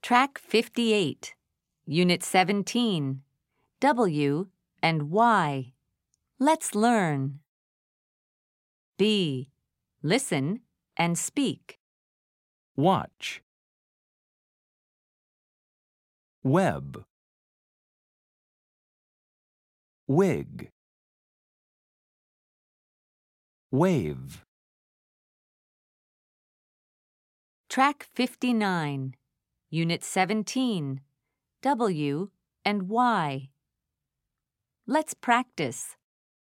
Track 58, Unit 17, W and Y. Let's learn. B. Listen and speak. Watch. Web. Wig. Wave. Track 59, Unit 17, W and Y. Let's practice.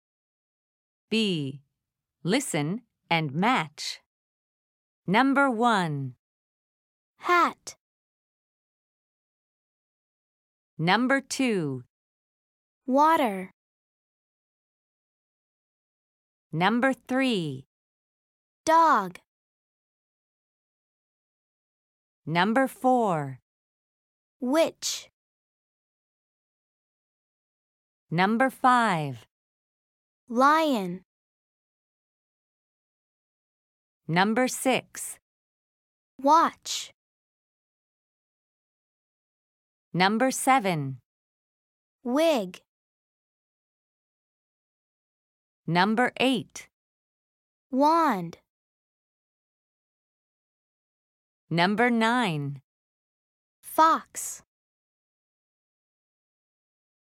B. Listen and match. Number 1. Hat. Number 2. Water. Number 3. Dog. Number 4. Witch. Number 5. Lion. Number 6. Watch. Number 7. Wig. Number 8. Wand. Number 9. Fox.